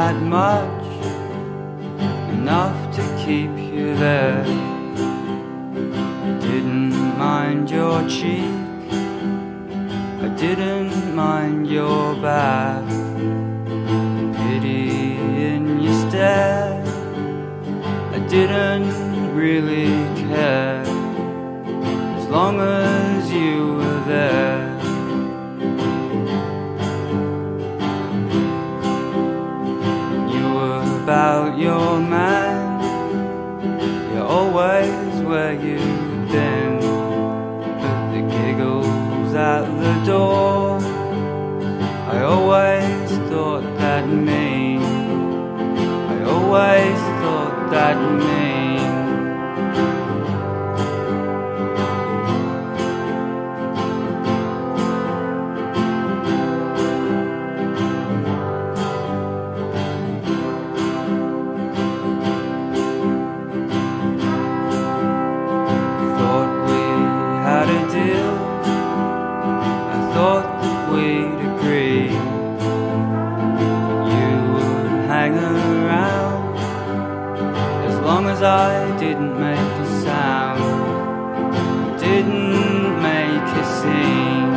that much, enough to keep you there. I didn't mind your cheek, I didn't mind your back, pity in your stare. I didn't really care, as long as you were there. You were about your man, you're always where you've been, but the giggles at the door, I always thought that mean, I always thought that mean. Had a deal, I thought that we'd agree, you would hang around as long as I didn't make a sound, didn't make a scene.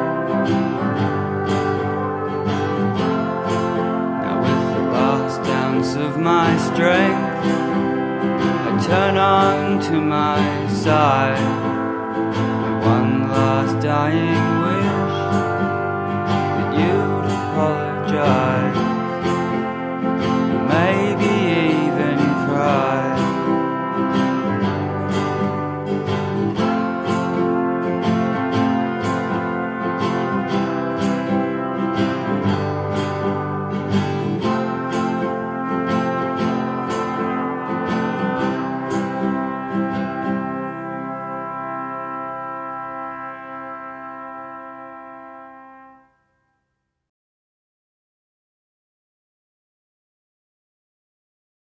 Now with the last ounce of my strength, I turn on to my side, one last dying